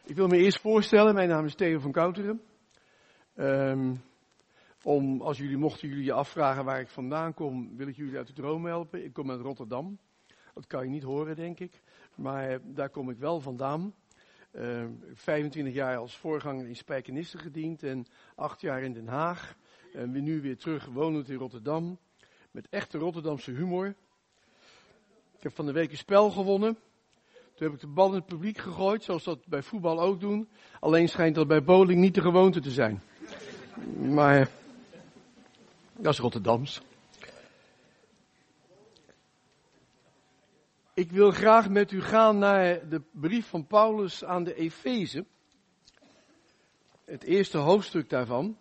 Ik wil me eerst voorstellen, mijn naam is Theo van Kouteren. Mochten jullie je afvragen waar ik vandaan kom, wil ik jullie uit de droom helpen. Ik kom uit Rotterdam. Dat kan je niet horen, denk ik. Maar daar kom ik wel vandaan. 25 jaar als voorganger in Spijkenisse gediend en 8 jaar in Den Haag. En nu weer terug wonend in Rotterdam. Met echte Rotterdamse humor. Ik heb van de week een spel gewonnen. Toen heb ik de bal in het publiek gegooid, zoals dat bij voetbal ook doen. Alleen schijnt dat bij bowling niet de gewoonte te zijn. Maar dat is Rotterdams. Ik wil graag met u gaan naar de brief van Paulus aan de Efeze. Het eerste hoofdstuk daarvan.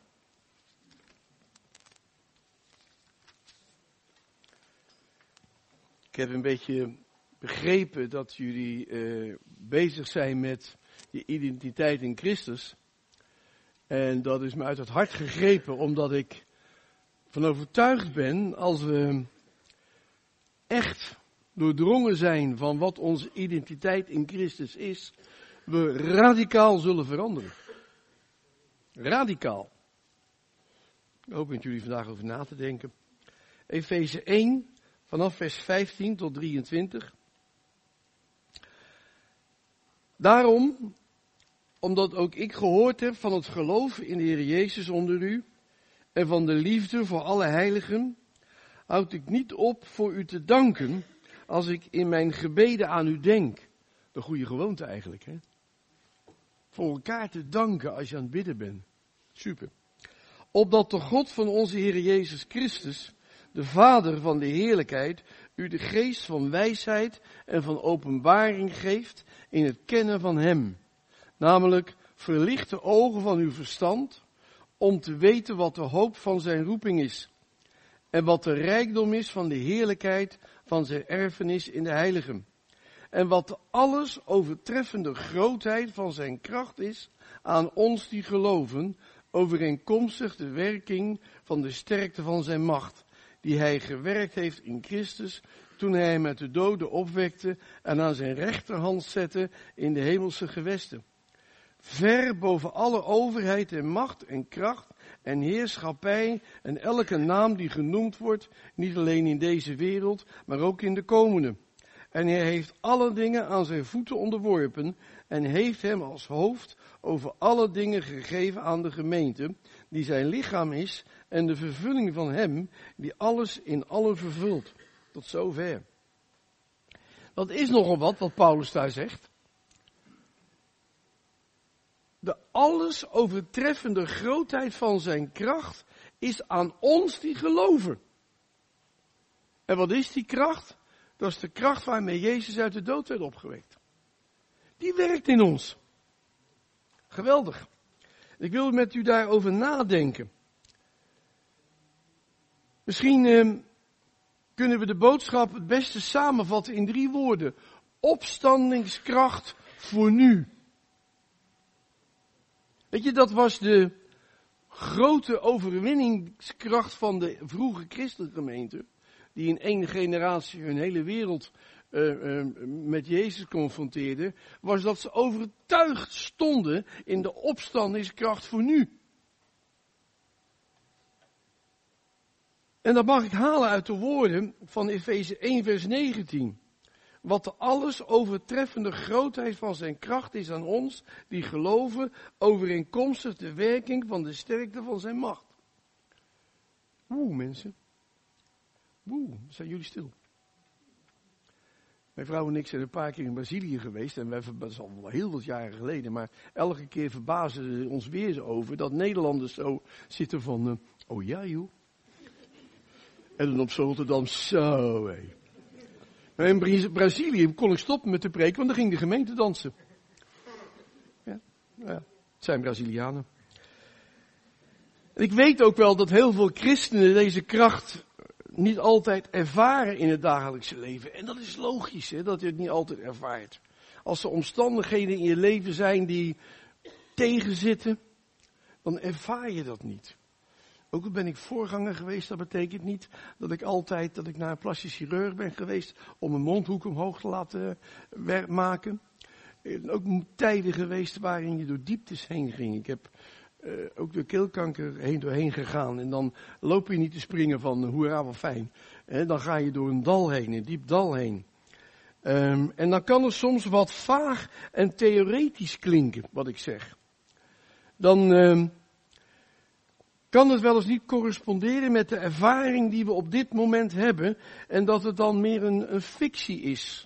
Ik heb een beetje begrepen dat jullie bezig zijn met je identiteit in Christus. En dat is me uit het hart gegrepen, omdat ik van overtuigd ben, als we echt doordrongen zijn van wat onze identiteit in Christus is, we radicaal zullen veranderen. Radicaal. Ik hoop met jullie vandaag over na te denken. Efeze 1, vanaf vers 15 tot 23. Daarom, omdat ook ik gehoord heb van het geloof in de Heer Jezus onder u en van de liefde voor alle heiligen, houd ik niet op voor u te danken als ik in mijn gebeden aan u denk. De goede gewoonte eigenlijk, hè? Voor elkaar te danken als je aan het bidden bent. Super. Opdat de God van onze Heer Jezus Christus, de Vader van de heerlijkheid, u de geest van wijsheid en van openbaring geeft in het kennen van Hem. Namelijk, verlicht de ogen van uw verstand, om te weten wat de hoop van zijn roeping is. En wat de rijkdom is van de heerlijkheid van zijn erfenis in de heiligen. En wat de alles overtreffende grootheid van zijn kracht is aan ons die geloven, overeenkomstig de werking van de sterkte van zijn macht, die hij gewerkt heeft in Christus, toen hij hem uit de doden opwekte en aan zijn rechterhand zette in de hemelse gewesten. Ver boven alle overheid en macht en kracht en heerschappij en elke naam die genoemd wordt, niet alleen in deze wereld, maar ook in de komende. En hij heeft alle dingen aan zijn voeten onderworpen en heeft hem als hoofd over alle dingen gegeven aan de gemeente, die zijn lichaam is en de vervulling van hem, die alles in allen vervult. Tot zover. Dat is nogal wat Paulus daar zegt. De alles overtreffende grootheid van zijn kracht is aan ons die geloven. En wat is die kracht? Dat is de kracht waarmee Jezus uit de dood werd opgewekt. Die werkt in ons. Geweldig. Ik wil met u daarover nadenken. Misschien kunnen we de boodschap het beste samenvatten in 3 woorden. Opstandingskracht voor nu. Weet je, dat was de grote overwinningskracht van de vroege christengemeente, die in 1 generatie hun hele wereld met Jezus confronteerde, was dat ze overtuigd stonden in de opstandingskracht voor nu. En dat mag ik halen uit de woorden van Efeze 1 vers 19. Wat de alles overtreffende grootheid van zijn kracht is aan ons, die geloven, overeenkomstig de werking van de sterkte van zijn macht. Mensen. Zijn jullie stil? Mijn vrouw en ik zijn een paar keer in Brazilië geweest, en dat is al wel heel wat jaren geleden, maar elke keer verbazen ze ons weer over dat Nederlanders zo zitten van, oh ja joh. En dan op zo'n Rotterdam, zo hé. Maar in Brazilië kon ik stoppen met de preek, want dan ging de gemeente dansen. Ja, het zijn Brazilianen. En ik weet ook wel dat heel veel christenen deze kracht niet altijd ervaren in het dagelijkse leven. En dat is logisch, hè, dat je het niet altijd ervaart. Als er omstandigheden in je leven zijn die tegenzitten, dan ervaar je dat niet. Ook al ben ik voorganger geweest, dat betekent niet dat ik naar een plastisch chirurg ben geweest om mijn mondhoek omhoog te laten maken. ook tijden geweest waarin je door dieptes heen ging. Ik heb ook door keelkanker doorheen gegaan. En dan loop je niet te springen van hoera, wat fijn. Dan ga je door een dal heen, een diep dal heen. En dan kan het soms wat vaag en theoretisch klinken, wat ik zeg. Dan kan het wel eens niet corresponderen met de ervaring die we op dit moment hebben. En dat het dan meer een fictie is.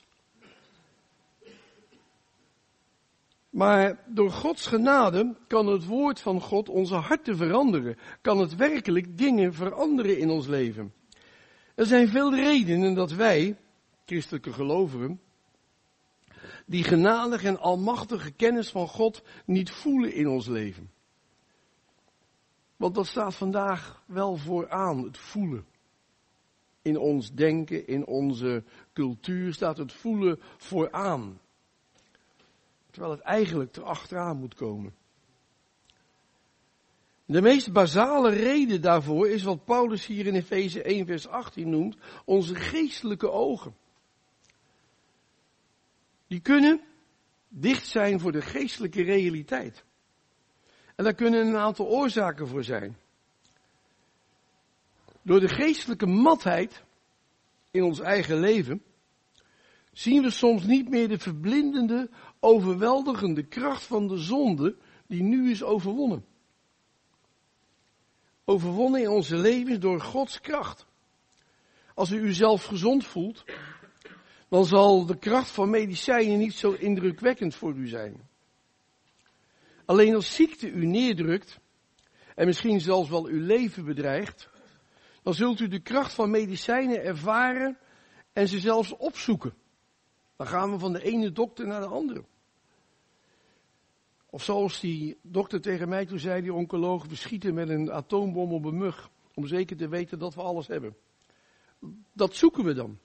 Maar door Gods genade kan het woord van God onze harten veranderen. Kan het werkelijk dingen veranderen in ons leven. Er zijn veel redenen dat wij, christelijke gelovigen, die genadige en almachtige kennis van God niet voelen in ons leven. Want dat staat vandaag wel vooraan, het voelen. In ons denken, in onze cultuur staat het voelen vooraan. Terwijl het eigenlijk erachteraan moet komen. De meest basale reden daarvoor is wat Paulus hier in Efeze 1 vers 18 noemt, onze geestelijke ogen. Die kunnen dicht zijn voor de geestelijke realiteit. En daar kunnen een aantal oorzaken voor zijn. Door de geestelijke matheid in ons eigen leven zien we soms niet meer de verblindende, overweldigende kracht van de zonde die nu is overwonnen. Overwonnen in onze levens door Gods kracht. Als u uzelf gezond voelt, dan zal de kracht van medicijnen niet zo indrukwekkend voor u zijn. Alleen als ziekte u neerdrukt, en misschien zelfs wel uw leven bedreigt, dan zult u de kracht van medicijnen ervaren en ze zelfs opzoeken. Dan gaan we van de ene dokter naar de andere. Of zoals die dokter tegen mij toen zei, die oncoloog, we schieten met een atoombom op een mug, om zeker te weten dat we alles hebben. Dat zoeken we dan.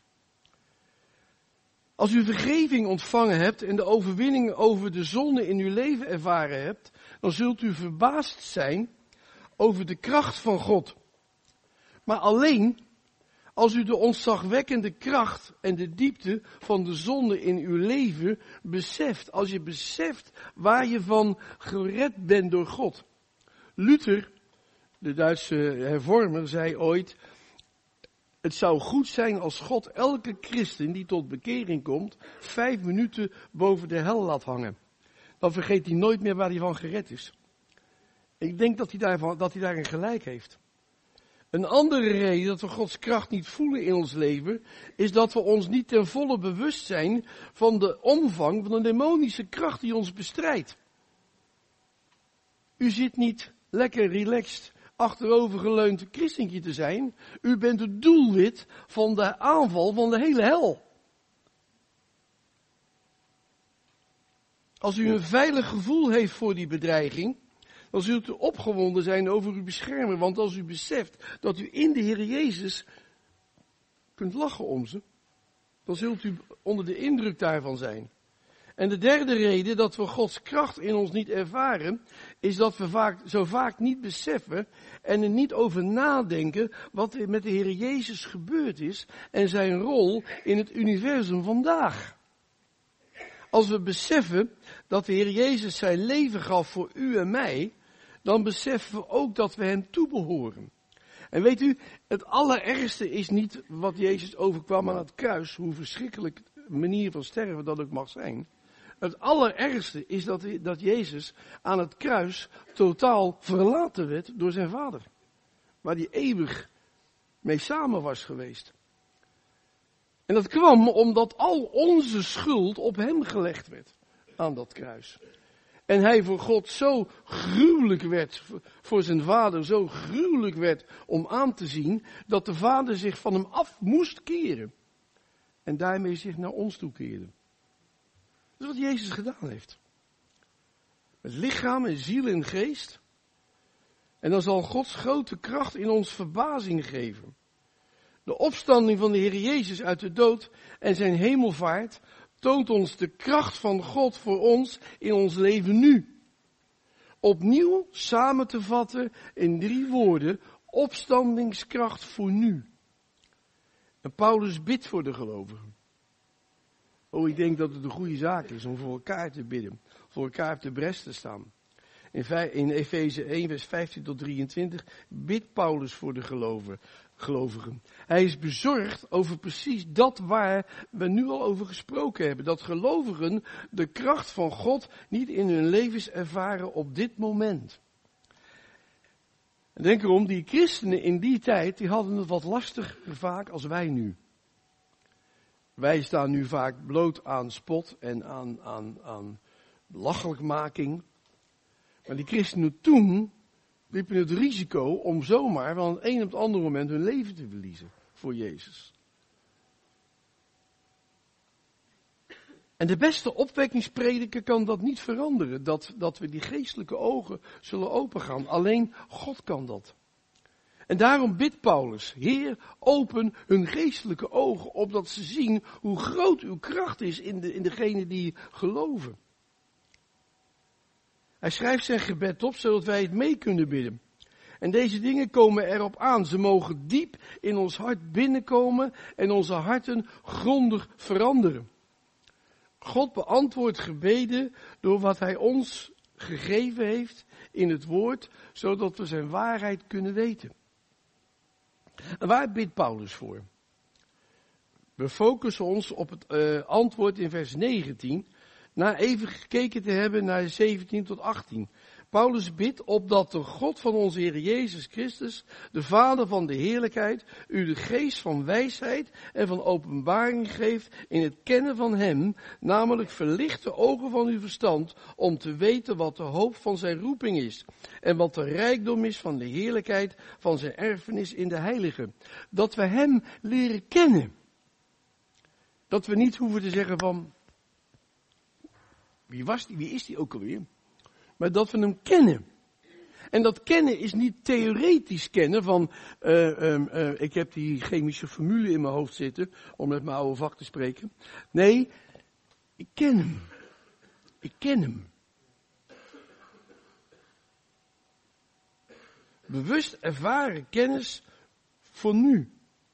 Als u vergeving ontvangen hebt en de overwinning over de zonde in uw leven ervaren hebt, dan zult u verbaasd zijn over de kracht van God. Maar alleen als u de ontzagwekkende kracht en de diepte van de zonde in uw leven beseft. Als je beseft waar je van gered bent door God. Luther, de Duitse hervormer, zei ooit: het zou goed zijn als God elke christen die tot bekering komt 5 minuten boven de hel laat hangen. Dan vergeet hij nooit meer waar hij van gered is. Ik denk dat hij daarin gelijk heeft. Een andere reden dat we Gods kracht niet voelen in ons leven, is dat we ons niet ten volle bewust zijn van de omvang van de demonische kracht die ons bestrijdt. U zit niet lekker relaxed achterovergeleund christentje te zijn. U bent het doelwit van de aanval van de hele hel. Als u een veilig gevoel heeft voor die bedreiging, dan zult u opgewonden zijn over uw beschermer. Want als u beseft dat u in de Heer Jezus kunt lachen om ze, dan zult u onder de indruk daarvan zijn. En de derde reden dat we Gods kracht in ons niet ervaren, is dat we zo vaak niet beseffen en er niet over nadenken wat er met de Heer Jezus gebeurd is en zijn rol in het universum vandaag. Als we beseffen dat de Heer Jezus zijn leven gaf voor u en mij, dan beseffen we ook dat we hem toebehoren. En weet u, het allerergste is niet wat Jezus overkwam aan het kruis, hoe verschrikkelijk manier van sterven dat ook mag zijn. Het allerergste is dat Jezus aan het kruis totaal verlaten werd door zijn vader. Waar hij eeuwig mee samen was geweest. En dat kwam omdat al onze schuld op hem gelegd werd aan dat kruis. En hij voor God zo gruwelijk werd, voor zijn vader zo gruwelijk werd om aan te zien, dat de vader zich van hem af moest keren. En daarmee zich naar ons toe keerde. Dat is wat Jezus gedaan heeft. Met lichaam en ziel en geest. En dan zal Gods grote kracht in ons verbazing geven. De opstanding van de Heer Jezus uit de dood en zijn hemelvaart toont ons de kracht van God voor ons in ons leven nu. Opnieuw samen te vatten in 3 woorden: opstandingskracht voor nu. En Paulus bidt voor de gelovigen. Oh, ik denk dat het een goede zaak is om voor elkaar te bidden. Voor elkaar op de bres te staan. In Efeze 1, vers 15 tot 23 bidt Paulus voor de gelovigen. Hij is bezorgd over precies dat waar we nu al over gesproken hebben. Dat gelovigen de kracht van God niet in hun levens ervaren op dit moment. En denk erom, die christenen in die tijd, die hadden het wat lastiger vaak als wij nu. Wij staan nu vaak bloot aan spot en aan belachelijkmaking. Maar die christenen toen liepen het risico om zomaar van het een op het andere moment hun leven te verliezen voor Jezus. En de beste opwekkingsprediker kan dat niet veranderen, dat we die geestelijke ogen zullen opengaan. Alleen God kan dat. En daarom bidt Paulus, Heer, open hun geestelijke ogen, opdat ze zien hoe groot uw kracht is in degenen die geloven. Hij schrijft zijn gebed op, zodat wij het mee kunnen bidden. En deze dingen komen erop aan. Ze mogen diep in ons hart binnenkomen en onze harten grondig veranderen. God beantwoordt gebeden door wat hij ons gegeven heeft in het woord, zodat we zijn waarheid kunnen weten. En waar bidt Paulus voor? We focussen ons op het antwoord in vers 19, na even gekeken te hebben naar 17 tot 18. Paulus bidt opdat de God van onze Heer Jezus Christus, de Vader van de heerlijkheid, u de geest van wijsheid en van openbaring geeft in het kennen van hem, namelijk verlicht de ogen van uw verstand, om te weten wat de hoop van zijn roeping is en wat de rijkdom is van de heerlijkheid van zijn erfenis in de heiligen. Dat we hem leren kennen. Dat we niet hoeven te zeggen van, wie was die, wie is die ook alweer? Maar dat we hem kennen. En dat kennen is niet theoretisch kennen van, ik heb die chemische formule in mijn hoofd zitten, om met mijn oude vak te spreken. Nee, ik ken hem. Ik ken hem. Bewust ervaren kennis voor nu.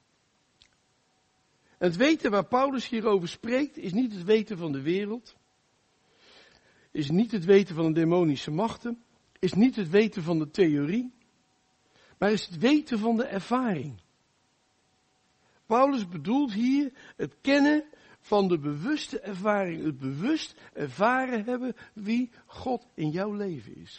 En het weten waar Paulus hierover spreekt, is niet het weten van de wereld. Is niet het weten van de demonische machten. Is niet het weten van de theorie. Maar is het weten van de ervaring. Paulus bedoelt hier het kennen van de bewuste ervaring. Het bewust ervaren hebben wie God in jouw leven is.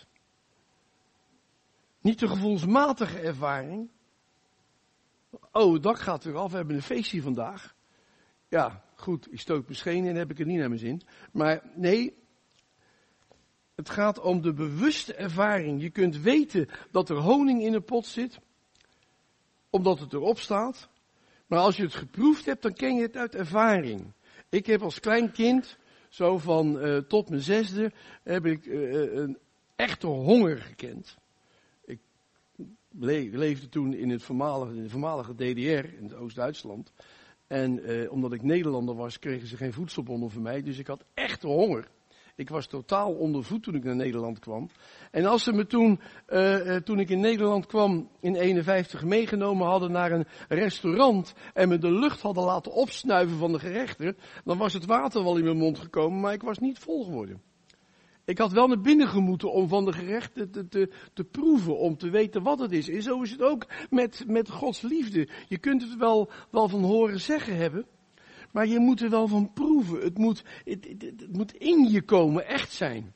Niet de gevoelsmatige ervaring. Oh, het dak gaat weer af, we hebben een feestje vandaag. Ja, goed, ik stoot mijn schenen en heb ik het niet naar mijn zin. Maar nee, het gaat om de bewuste ervaring. Je kunt weten dat er honing in de pot zit, omdat het erop staat. Maar als je het geproefd hebt, dan ken je het uit ervaring. Ik heb als klein kind, zo van tot mijn 6e, heb ik een echte honger gekend. Ik leefde toen in de voormalige DDR, in Oost-Duitsland. En omdat ik Nederlander was, kregen ze geen voedselbonnen voor mij. Dus ik had echte honger. Ik was totaal onder voet toen ik naar Nederland kwam. En als ze me toen ik in Nederland kwam, in 51 meegenomen hadden naar een restaurant en me de lucht hadden laten opsnuiven van de gerechten, dan was het water wel in mijn mond gekomen, maar ik was niet vol geworden. Ik had wel naar binnen gemoeten om van de gerechten te proeven, om te weten wat het is. En zo is het ook met Gods liefde. Je kunt het wel van horen zeggen hebben, maar je moet er wel van proeven. Het moet in je komen, echt zijn.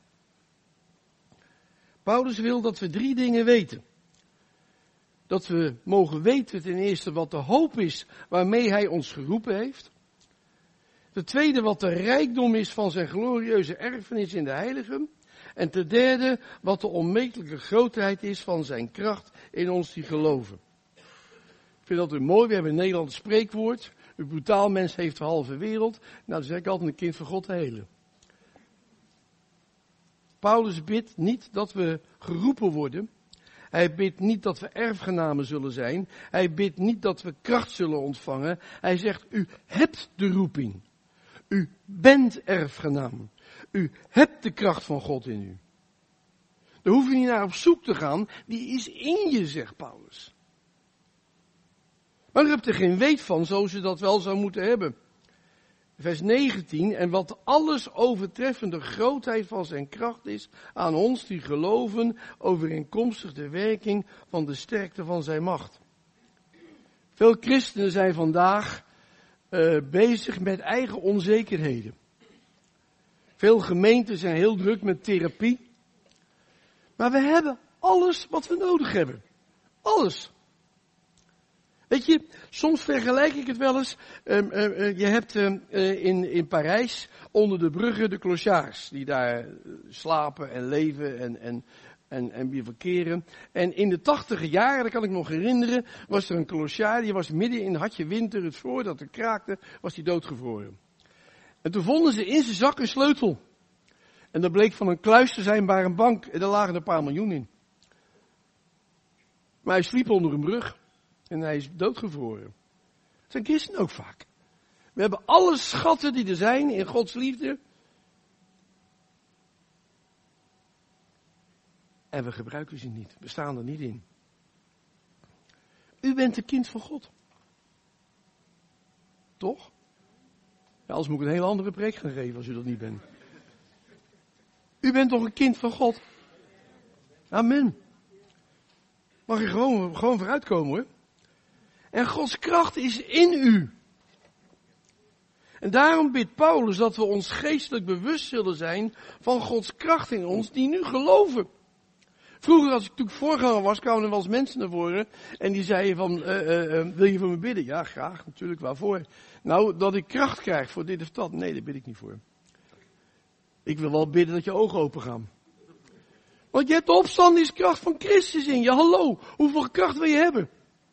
Paulus wil dat we 3 dingen weten. Dat we mogen weten ten eerste wat de hoop is waarmee hij ons geroepen heeft. Ten tweede wat de rijkdom is van zijn glorieuze erfenis in de heiligen. En ten derde wat de onmetelijke grootheid is van zijn kracht in ons die geloven. Ik vind dat weer mooi, we hebben in Nederland een spreekwoord. Een brutaal mens heeft de halve wereld. Nou, dan zeg ik altijd een kind van God de hele. Paulus bidt niet dat we geroepen worden. Hij bidt niet dat we erfgenamen zullen zijn. Hij bidt niet dat we kracht zullen ontvangen. Hij zegt, u hebt de roeping. U bent erfgenaam. U hebt de kracht van God in u. Daar hoef je niet naar op zoek te gaan. Die is in je, zegt Paulus. Maar u hebt er geen weet van, zoals je dat wel zou moeten hebben. vers 19, en wat alles overtreffende grootheid van zijn kracht is aan ons die geloven, overeenkomstig de werking van de sterkte van zijn macht. Veel christenen zijn vandaag bezig met eigen onzekerheden. Veel gemeenten zijn heel druk met therapie. Maar we hebben alles wat we nodig hebben. Alles. Weet je, soms vergelijk ik het wel eens. Je hebt in Parijs onder de bruggen de clochards. Die daar slapen en leven en weer verkeren. En in de 80e jaren, dat kan ik nog herinneren, was er een clochard. Die was midden in, had je winter, het vroor dat er kraakte, was die doodgevroren. En toen vonden ze in zijn zak een sleutel. En dat bleek van een kluis te zijn bij een bank. En daar lagen een paar miljoen in. Maar hij sliep onder een brug. En hij is doodgevroren. Dat zijn christenen ook vaak. We hebben alle schatten die er zijn in Gods liefde. En we gebruiken ze niet. We staan er niet in. U bent een kind van God. Toch? Ja, anders moet ik een hele andere preek gaan geven als u dat niet bent. U bent toch een kind van God? Amen. Mag je gewoon vooruitkomen hoor. En Gods kracht is in u. En daarom bidt Paulus dat we ons geestelijk bewust zullen zijn van Gods kracht in ons die nu geloven. Vroeger als ik natuurlijk voorganger was, kwamen er wel eens mensen naar voren en die zeiden van, wil je voor me bidden? Ja, graag, natuurlijk, waarvoor? Nou, dat ik kracht krijg voor dit of dat. Nee, daar bid ik niet voor. Ik wil wel bidden dat je ogen open gaan. Want je hebt de opstandingskracht van Christus in je. Hallo, hoeveel kracht wil je hebben?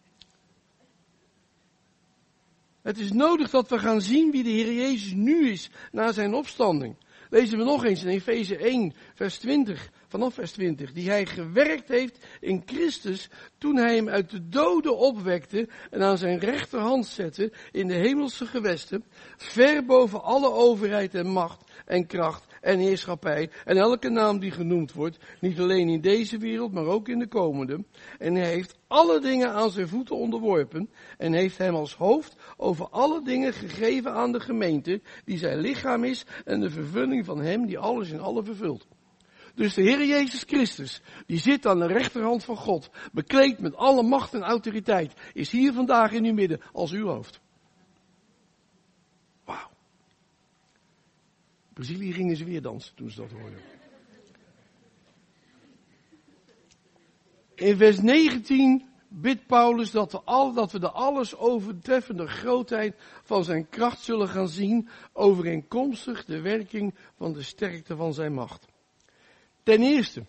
Het is nodig dat we gaan zien wie de Heer Jezus nu is na zijn opstanding. Lezen we nog eens in Efeze 1, vers 20, vanaf vers 20. Die hij gewerkt heeft in Christus toen hij hem uit de doden opwekte en aan zijn rechterhand zette in de hemelse gewesten, ver boven alle overheid en macht en kracht en heerschappij en elke naam die genoemd wordt, niet alleen in deze wereld, maar ook in de komende. En hij heeft alle dingen aan zijn voeten onderworpen en heeft hem als hoofd over alle dingen gegeven aan de gemeente, die zijn lichaam is en de vervulling van hem die alles in alle vervult. Dus de Heer Jezus Christus, die zit aan de rechterhand van God, bekleed met alle macht en autoriteit, is hier vandaag in uw midden als uw hoofd. Wauw. In Brazilië gingen ze weer dansen toen ze dat hoorden. In vers 19 bidt Paulus dat we de alles overtreffende grootheid van zijn kracht zullen gaan zien, overeenkomstig de werking van de sterkte van zijn macht. Ten eerste,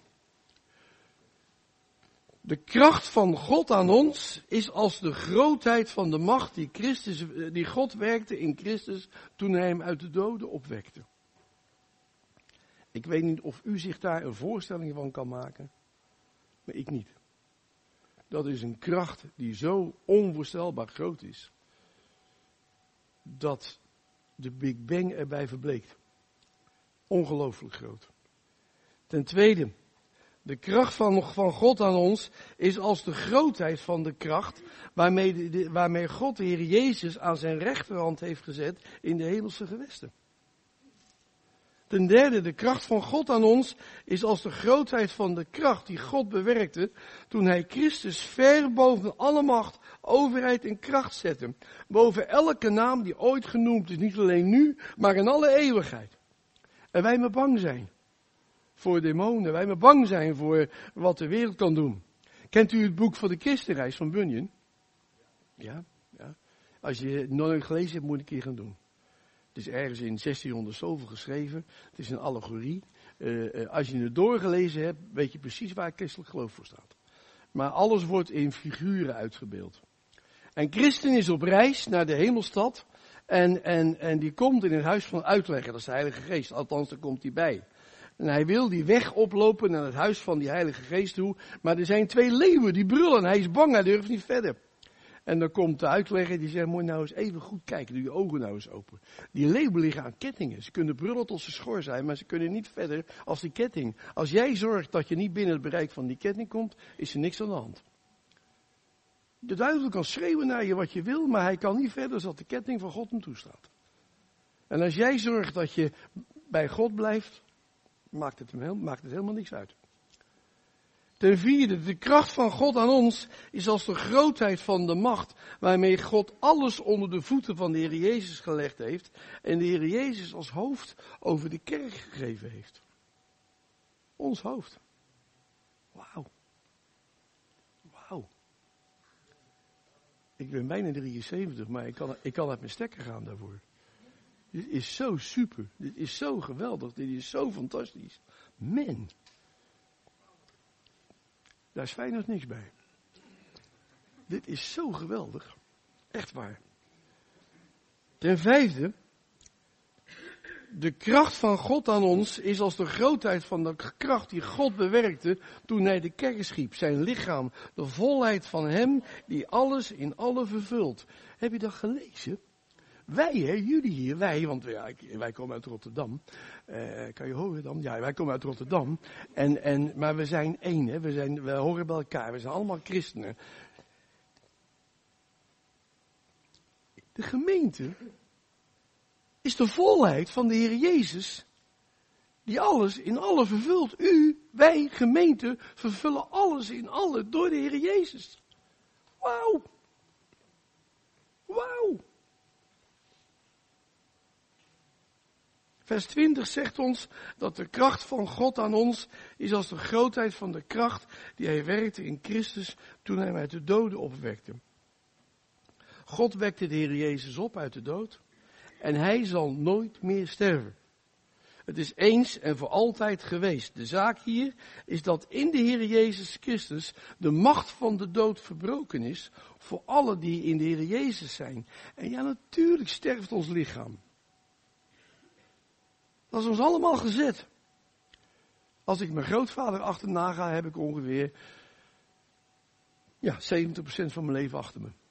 de kracht van God aan ons is als de grootheid van de macht die God werkte in Christus toen hij hem uit de doden opwekte. Ik weet niet of u zich daar een voorstelling van kan maken, maar ik niet. Dat is een kracht die zo onvoorstelbaar groot is, dat de Big Bang erbij verbleekt. Ongelooflijk groot. Ten tweede, de kracht van God aan ons is als de grootheid van de kracht waarmee God de Heer Jezus aan zijn rechterhand heeft gezet in de hemelse gewesten. Ten derde, de kracht van God aan ons is als de grootheid van de kracht die God bewerkte toen hij Christus ver boven alle macht, overheid en kracht zette. Boven elke naam die ooit genoemd is, niet alleen nu, maar in alle eeuwigheid. En wij maar bang zijn voor demonen, wij maar bang zijn voor wat de wereld kan doen. Kent u het boek van de Christenreis van Bunyan? Ja. Als je het nooit gelezen hebt, moet je een keer gaan doen. Het is ergens in 1600 zoveel geschreven. Het is een allegorie. Als je het doorgelezen hebt, weet je precies waar christelijk geloof voor staat. Maar alles wordt in figuren uitgebeeld. En Christen is op reis naar de hemelstad. En die komt in het huis van uitlegger. Dat is de Heilige Geest. Althans, daar komt hij bij. En hij wil die weg oplopen naar het huis van die Heilige Geest toe. Maar er zijn twee leeuwen die brullen. Hij is bang, hij durft niet verder. En dan komt de uitlegger die zegt, moet je nou eens even goed kijken, doe je ogen nou eens open. Die leeuwen liggen aan kettingen. Ze kunnen brullen tot ze schor zijn, maar ze kunnen niet verder als die ketting. Als jij zorgt dat je niet binnen het bereik van die ketting komt, is er niks aan de hand. De duivel kan schreeuwen naar je wat je wil, maar hij kan niet verder als dat de ketting van God hem toestaat. En als jij zorgt dat je bij God blijft, maakt het helemaal niks uit. Ten vierde, de kracht van God aan ons is als de grootheid van de macht waarmee God alles onder de voeten van de Heer Jezus gelegd heeft en de Heer Jezus als hoofd over de kerk gegeven heeft. Ons hoofd. Wauw. Wauw. Ik ben bijna 73, maar ik kan uit mijn stekker gaan daarvoor. Dit is zo super. Dit is zo geweldig. Dit is zo fantastisch. Man. Daar is Feyenoord niks bij. Dit is zo geweldig. Echt waar. Ten vijfde. De kracht van God aan ons is als de grootheid van de kracht die God bewerkte toen hij de kerk schiep. Zijn lichaam. De volheid van hem die alles in alle vervult. Heb je dat gelezen? Wij, jullie hier, want wij komen uit Rotterdam. Kan je horen dan? Ja, wij komen uit Rotterdam. Maar we zijn één, hè? We horen bij elkaar. We zijn allemaal christenen. De gemeente is de volheid van de Heer Jezus, die alles in alle vervult. Wij, gemeente, vervullen alles in alle door de Heer Jezus. Wauw. Wauw. Vers 20 zegt ons dat de kracht van God aan ons is als de grootheid van de kracht die hij werkte in Christus toen hij hem uit de doden opwekte. God wekte de Heer Jezus op uit de dood en hij zal nooit meer sterven. Het is eens en voor altijd geweest. De zaak hier is dat in de Heer Jezus Christus de macht van de dood verbroken is voor allen die in de Heer Jezus zijn. En ja, natuurlijk sterft ons lichaam. Dat is ons allemaal gezet. Als ik mijn grootvader achterna ga, heb ik ongeveer 70% van mijn leven achter me.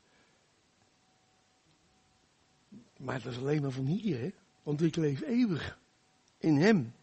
Maar dat is alleen maar van hier, hè? Want ik leef eeuwig in hem.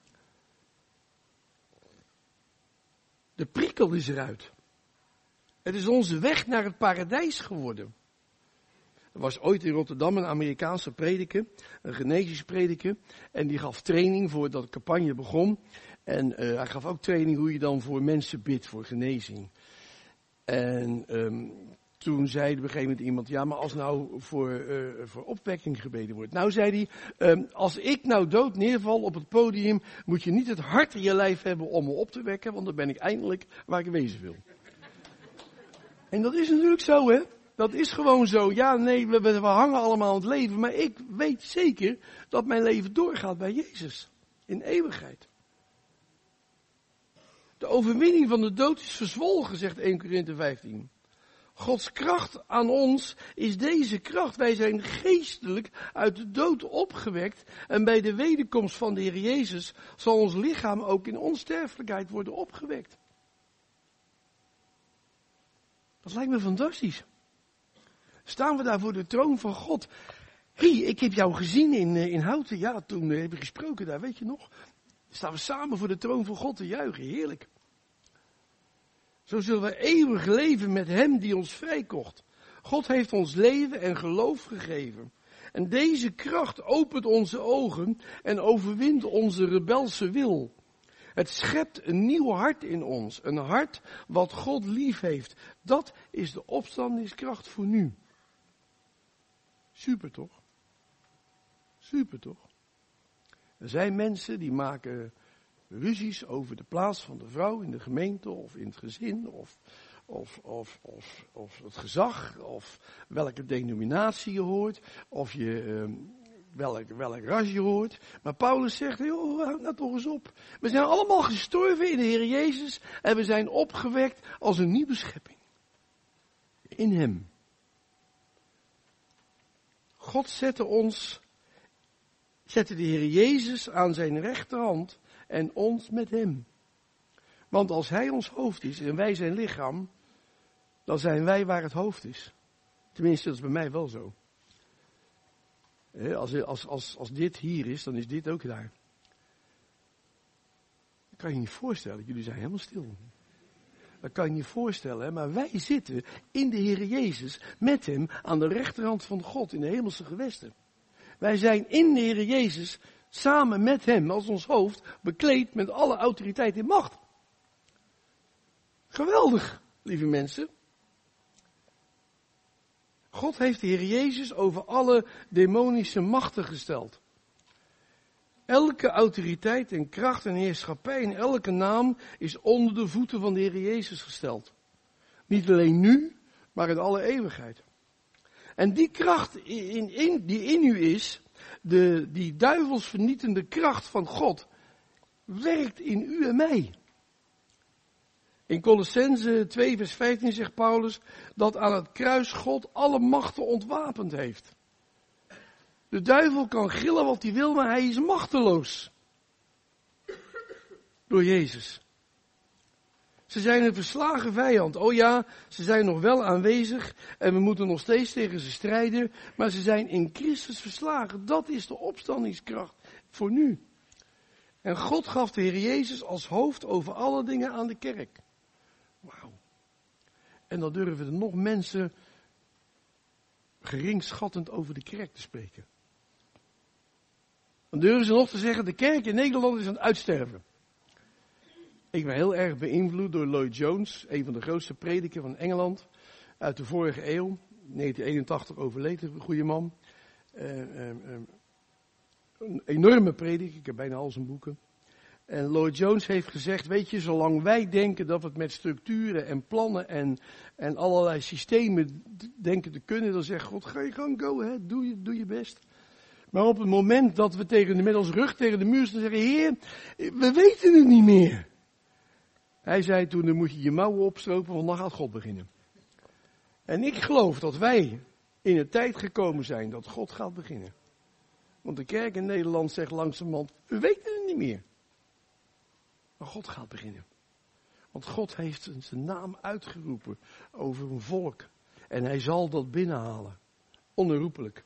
De prikkel is eruit. Het is onze weg naar het paradijs geworden. Er was ooit in Rotterdam een Amerikaanse prediker, een genezingsprediker, en die gaf training voordat de campagne begon. En hij gaf ook training hoe je dan voor mensen bidt, voor genezing. En toen zei op een gegeven moment iemand, ja, maar als nou voor opwekking gebeden wordt. Nou, zei hij, als ik nou dood neerval op het podium, moet je niet het hart in je lijf hebben om me op te wekken, want dan ben ik eindelijk waar ik wezen wil. En dat is natuurlijk zo, hè. Dat is gewoon zo. Ja, nee, we hangen allemaal aan het leven. Maar ik weet zeker dat mijn leven doorgaat bij Jezus. In eeuwigheid. De overwinning van de dood is verzwolgen, zegt 1 Korinthe 15. Gods kracht aan ons is deze kracht. Wij zijn geestelijk uit de dood opgewekt. En bij de wederkomst van de Heer Jezus zal ons lichaam ook in onsterfelijkheid worden opgewekt. Dat lijkt me fantastisch. Staan we daar voor de troon van God. Ik heb jou gezien in Houten. Ja, toen hebben we gesproken daar, weet je nog. Staan we samen voor de troon van God te juichen. Heerlijk. Zo zullen we eeuwig leven met hem die ons vrijkocht. God heeft ons leven en geloof gegeven. En deze kracht opent onze ogen en overwint onze rebelse wil. Het schept een nieuw hart in ons. Een hart wat God lief heeft. Dat is de opstandingskracht voor nu. Super toch? Super toch? Er zijn mensen die maken ruzies over de plaats van de vrouw in de gemeente of in het gezin of het gezag of welke denominatie je hoort of welk ras je hoort. Maar Paulus zegt, joh, houd nou toch eens op. We zijn allemaal gestorven in de Heer Jezus en we zijn opgewekt als een nieuwe schepping. In hem. God zette de Heer Jezus aan zijn rechterhand en ons met hem. Want als hij ons hoofd is en wij zijn lichaam, dan zijn wij waar het hoofd is. Tenminste, dat is bij mij wel zo. Als dit hier is, dan is dit ook daar. Dat kan je niet voorstellen, jullie zijn helemaal stil. Dat kan je niet voorstellen, hè? Maar wij zitten in de Heer Jezus met hem aan de rechterhand van God in de hemelse gewesten. Wij zijn in de Heer Jezus samen met hem als ons hoofd bekleed met alle autoriteit en macht. Geweldig, lieve mensen. God heeft de Heer Jezus over alle demonische machten gesteld. Elke autoriteit en kracht en heerschappij en elke naam is onder de voeten van de Heer Jezus gesteld. Niet alleen nu, maar in alle eeuwigheid. En die kracht die in u is, die duivelsvernietende kracht van God, werkt in u en mij. In Colossenzen 2 vers 15 zegt Paulus dat aan het kruis God alle machten ontwapend heeft. De duivel kan gillen wat hij wil, maar hij is machteloos. Door Jezus. Ze zijn een verslagen vijand. Oh ja, ze zijn nog wel aanwezig en we moeten nog steeds tegen ze strijden. Maar ze zijn in Christus verslagen. Dat is de opstandingskracht voor nu. En God gaf de Heer Jezus als hoofd over alle dingen aan de kerk. Wauw. En dan durven er nog mensen geringschattend over de kerk te spreken. Dan durven ze nog te zeggen, de kerk in Nederland is aan het uitsterven. Ik ben heel erg beïnvloed door Lloyd Jones, een van de grootste predikers van Engeland, uit de vorige eeuw. 1981 overleed, een goede man. Een enorme prediker, ik heb bijna al zijn boeken. En Lloyd Jones heeft gezegd, weet je, zolang wij denken dat we het met structuren en plannen en allerlei systemen denken te kunnen, dan zegt God, ga je gang, go ahead, doe je best. Maar op het moment dat we met ons rug tegen de muur staan, zeggen, Heer, we weten het niet meer. Hij zei toen, dan moet je je mouwen opstropen, want dan gaat God beginnen. En ik geloof dat wij in een tijd gekomen zijn dat God gaat beginnen. Want de kerk in Nederland zegt langzamerhand, we weten het niet meer. Maar God gaat beginnen. Want God heeft zijn naam uitgeroepen over een volk. En hij zal dat binnenhalen. Onherroepelijk.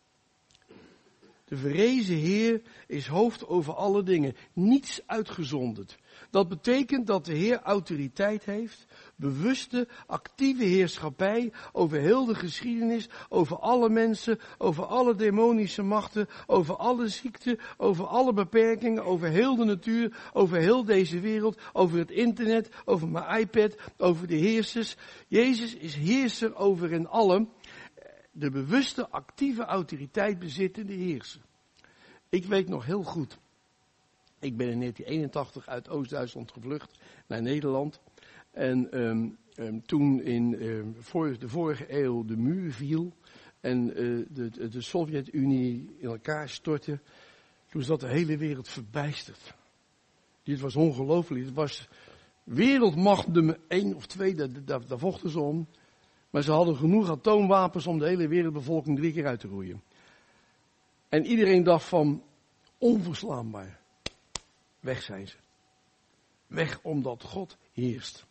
De verrezen Heer is hoofd over alle dingen. Niets uitgezonderd. Dat betekent dat de Heer autoriteit heeft. Bewuste, actieve heerschappij over heel de geschiedenis. Over alle mensen. Over alle demonische machten. Over alle ziekten. Over alle beperkingen. Over heel de natuur. Over heel deze wereld. Over het internet. Over mijn iPad. Over de heersers. Jezus is heerser over hen allen. De bewuste, actieve autoriteit bezittende heerser. Ik weet nog heel goed. Ik ben in 1981 uit Oost-Duitsland gevlucht naar Nederland. En toen in de vorige eeuw de muur viel en de Sovjet-Unie in elkaar stortte, toen zat de hele wereld verbijsterd. Dit was ongelooflijk. Het was wereldmacht nummer 1 of 2, daar vochten ze om. Maar ze hadden genoeg atoomwapens om de hele wereldbevolking 3 keer uit te roeien. En iedereen dacht van, onverslaanbaar. Weg zijn ze. Weg omdat God heerst.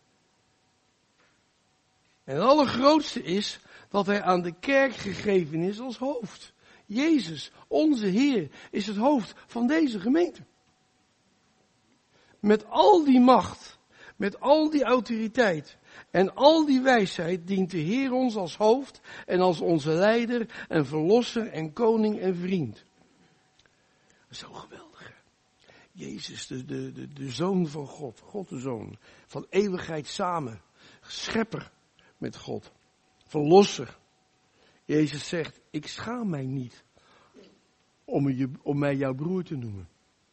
En het allergrootste is dat hij aan de kerk gegeven is als hoofd. Jezus, onze Heer, is het hoofd van deze gemeente. Met al die macht, met al die autoriteit en al die wijsheid dient de Heer ons als hoofd en als onze leider en verlosser en koning en vriend. Zo geweldig, hè? Jezus, de Zoon van God, God de Zoon, van eeuwigheid samen, schepper met God, verlosser. Jezus zegt, ik schaam mij niet om mij jouw broer te noemen.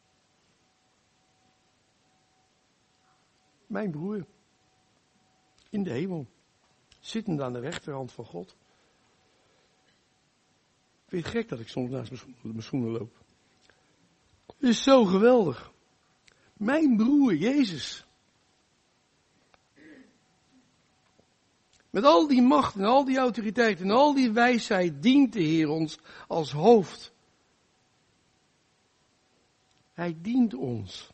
Mijn broer. In de hemel. Zittend aan de rechterhand van God. Ik vind het gek dat ik soms naast mijn schoenen loop. Het is zo geweldig. Mijn broer, Jezus. Met al die macht en al die autoriteit en al die wijsheid dient de Heer ons als hoofd. Hij dient ons.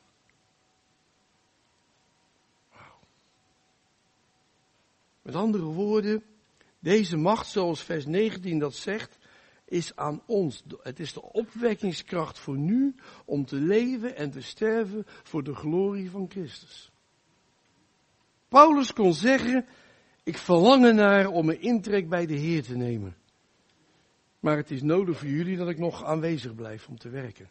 Met andere woorden, deze macht, zoals vers 19 dat zegt, is aan ons. Het is de opwekkingskracht voor nu om te leven en te sterven voor de glorie van Christus. Paulus kon zeggen, ik verlang ernaar om een intrek bij de Heer te nemen. Maar het is nodig voor jullie dat ik nog aanwezig blijf om te werken.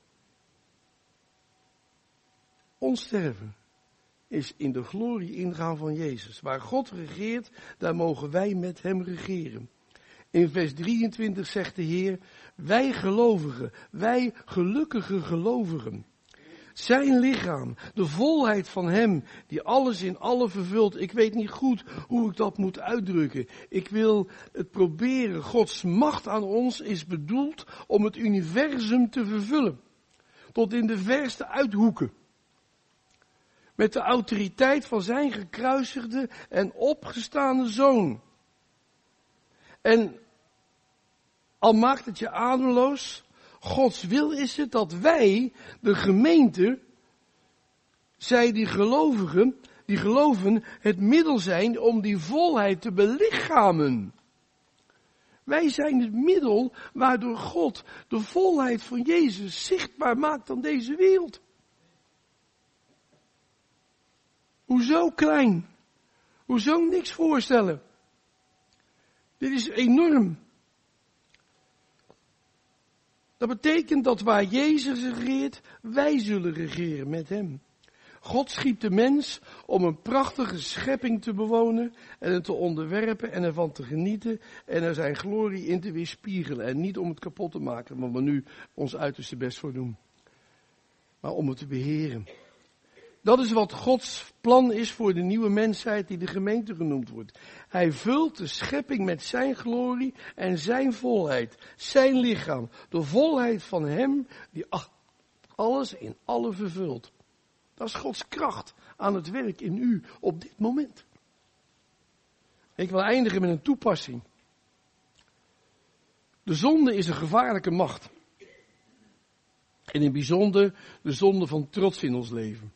Ons sterven is in de glorie ingaan van Jezus. Waar God regeert, daar mogen wij met hem regeren. In vers 23 zegt de Heer, wij gelovigen, wij gelukkige gelovigen. Zijn lichaam, de volheid van hem, die alles in alle vervult. Ik weet niet goed hoe ik dat moet uitdrukken. Ik wil het proberen. Gods macht aan ons is bedoeld om het universum te vervullen. Tot in de verste uithoeken. Met de autoriteit van zijn gekruisigde en opgestane Zoon. En al maakt het je ademloos, Gods wil is het dat wij, de gemeente, zij die geloven, het middel zijn om die volheid te belichamen. Wij zijn het middel waardoor God de volheid van Jezus zichtbaar maakt aan deze wereld. Hoezo klein? Hoezo niks voorstellen? Dit is enorm. Dat betekent dat waar Jezus regeert, wij zullen regeren met hem. God schiep de mens om een prachtige schepping te bewonen en het te onderwerpen en ervan te genieten en er zijn glorie in te weerspiegelen. En niet om het kapot te maken, waar we nu ons uiterste best voor doen. Maar om het te beheren. Dat is wat Gods plan is voor de nieuwe mensheid die de gemeente genoemd wordt. Hij vult de schepping met zijn glorie en zijn volheid, zijn lichaam. De volheid van hem die alles in alle vervult. Dat is Gods kracht aan het werk in u op dit moment. Ik wil eindigen met een toepassing. De zonde is een gevaarlijke macht. En in het bijzonder de zonde van trots in ons leven.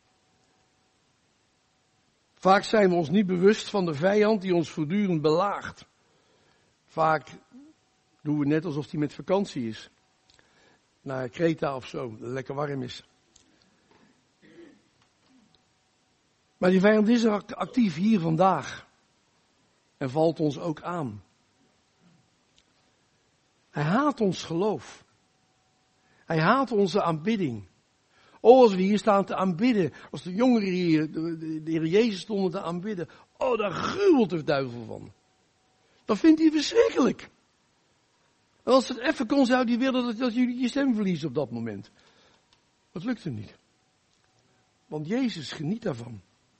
Vaak zijn we ons niet bewust van de vijand die ons voortdurend belaagt. Vaak doen we net alsof hij met vakantie is. Naar Kreta of zo, dat het lekker warm is. Maar die vijand is actief hier vandaag. En valt ons ook aan. Hij haat ons geloof. Hij haat onze aanbidding. Oh, als we hier staan te aanbidden, als de jongeren hier de Heer Jezus stonden te aanbidden. Oh, daar gruwelt de duivel van. Dat vindt hij verschrikkelijk. En als het even kon, zou hij willen dat jullie je stem verliezen op dat moment. Dat lukt hem niet. Want Jezus geniet daarvan.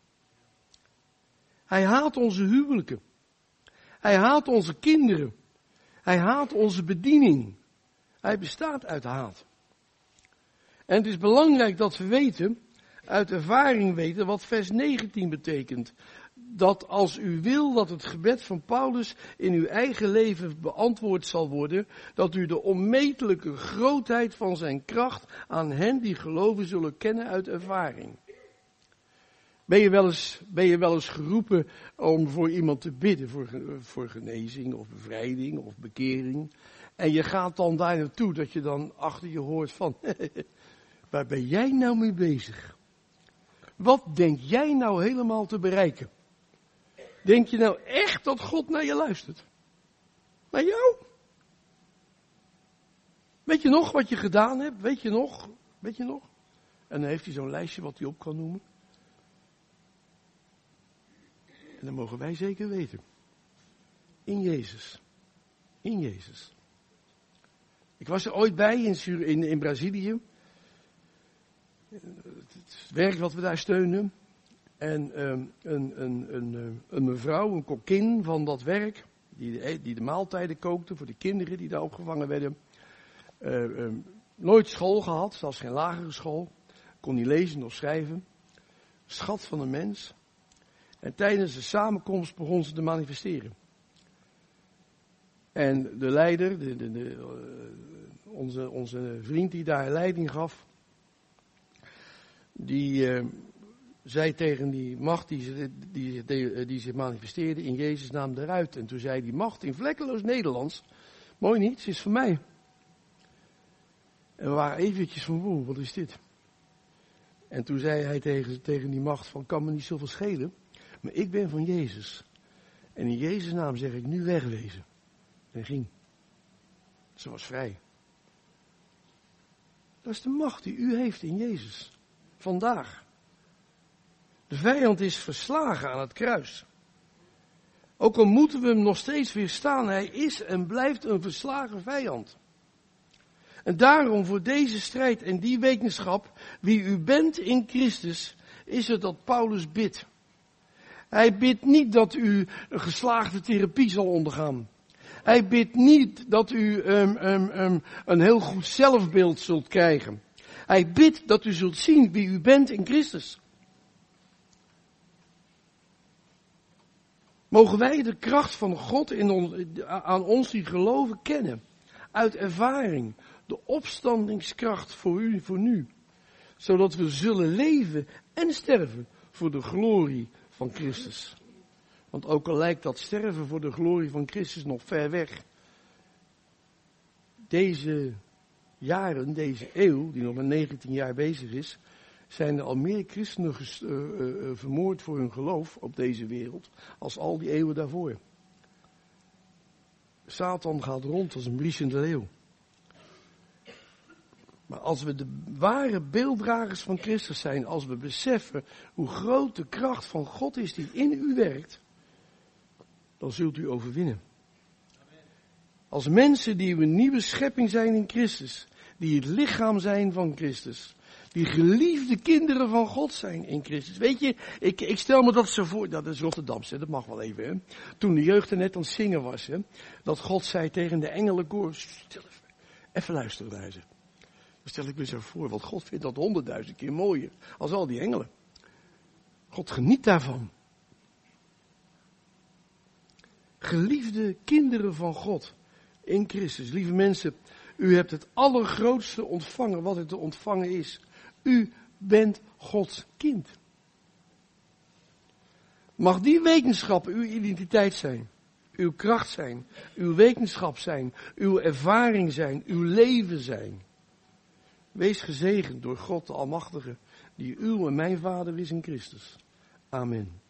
Hij haat onze huwelijken. Hij haat onze kinderen. Hij haat onze bediening. Hij bestaat uit haat. En het is belangrijk dat we weten, uit ervaring weten, wat vers 19 betekent. Dat als u wil dat het gebed van Paulus in uw eigen leven beantwoord zal worden, dat u de onmetelijke grootheid van zijn kracht aan hen die geloven zullen kennen uit ervaring. Ben je wel eens geroepen om voor iemand te bidden, voor genezing of bevrijding of bekering. En je gaat dan daar naartoe dat je dan achter je hoort van, waar ben jij nou mee bezig? Wat denk jij nou helemaal te bereiken? Denk je nou echt dat God naar je luistert? Naar jou? Weet je nog wat je gedaan hebt? Weet je nog? En dan heeft hij zo'n lijstje wat hij op kan noemen. En dat mogen wij zeker weten. In Jezus. In Jezus. Ik was er ooit bij in Brazilië. Het werk wat we daar steunen. En een mevrouw, een kokkin van dat werk, die de maaltijden kookte voor de kinderen die daar opgevangen werden. Nooit school gehad, zelfs geen lagere school. Kon niet lezen of schrijven. Schat van een mens. En tijdens de samenkomst begon ze te manifesteren. En de leider, onze vriend die daar leiding gaf, die zei tegen die macht die zich manifesteerde in Jezus' naam eruit. En toen zei die macht in vlekkeloos Nederlands, mooi niet, ze is van mij. En we waren eventjes van, wow, wat is dit? En toen zei hij tegen die macht van, kan me niet zoveel schelen, maar ik ben van Jezus. En in Jezus' naam zeg ik nu wegwezen. En ging. Ze was vrij. Dat is de macht die u heeft in Jezus. Vandaag. De vijand is verslagen aan het kruis. Ook al moeten we hem nog steeds weerstaan, hij is en blijft een verslagen vijand. En daarom voor deze strijd en die wetenschap, wie u bent in Christus, is het dat Paulus bidt. Hij bidt niet dat u een geslaagde therapie zal ondergaan. Hij bidt niet dat u een heel goed zelfbeeld zult krijgen. Hij bidt dat u zult zien wie u bent in Christus. Mogen wij de kracht van God aan ons die geloven kennen. Uit ervaring. De opstandingskracht voor nu. Zodat we zullen leven en sterven voor de glorie van Christus. Want ook al lijkt dat sterven voor de glorie van Christus nog ver weg. Deze jaren, deze eeuw, die nog maar 19 jaar bezig is, zijn er al meer christenen vermoord voor hun geloof op deze wereld, als al die eeuwen daarvoor. Satan gaat rond als een briesende leeuw. Maar als we de ware beelddragers van Christus zijn, als we beseffen hoe groot de kracht van God is die in u werkt, dan zult u overwinnen. Als mensen die een nieuwe schepping zijn in Christus, die het lichaam zijn van Christus, die geliefde kinderen van God zijn in Christus. Weet je, ik stel me dat zo voor, dat is Rotterdamse, dat mag wel even. Hè. Toen de jeugd er net aan het zingen was, hè, dat God zei tegen de engelenkoor, stil even luisteren naar ze. Dan stel ik me zo voor, want God vindt dat 100.000 keer mooier als al die engelen. God geniet daarvan. Geliefde kinderen van God in Christus. Lieve mensen, u hebt het allergrootste ontvangen wat er te ontvangen is. U bent Gods kind. Mag die wetenschap uw identiteit zijn, uw kracht zijn, uw wetenschap zijn, uw ervaring zijn, uw leven zijn. Wees gezegend door God de Almachtige, die uw en mijn Vader is in Christus. Amen.